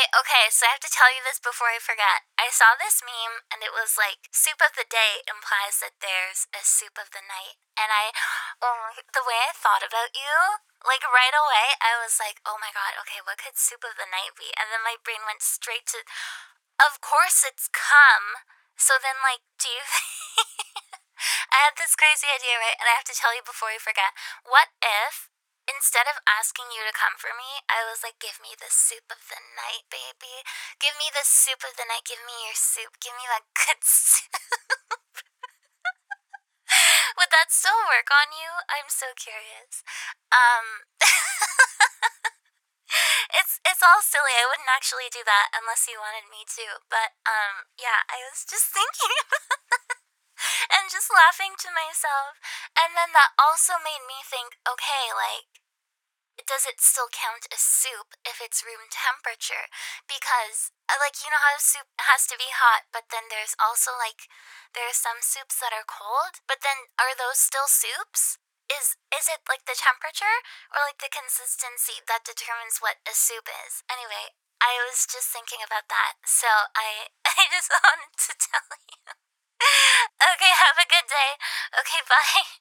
Okay, so I have to tell you this before I forget. I saw this meme and it was like soup of the day implies that there's a soup of the night. And the way I thought about you, like right away, I was like, oh my god, okay, what could soup of the night be? And then my brain went straight to, of course it's cum. So then, like, do you. I had this crazy idea, right? And I have to tell you before we forget. What if instead of asking you to come for me, I was like, give me the soup of the night, baby. Give me the soup of the night. Give me your soup. Give me that good soup. Would that still work on you? I'm so curious. Um, it's all silly. I wouldn't actually do that unless you wanted me to. But yeah, I was just thinking and just laughing to myself. And then that also made me think, okay, like, does it still count as soup if it's room temperature? Because, like, you know how soup has to be hot, but then there's also, like, there are some soups that are cold, but then are those still soups? Is it, like, the temperature or, like, the consistency that determines what a soup is? Anyway, I was just thinking about that, so I just wanted to tell you. Okay, have a good day. Okay, bye.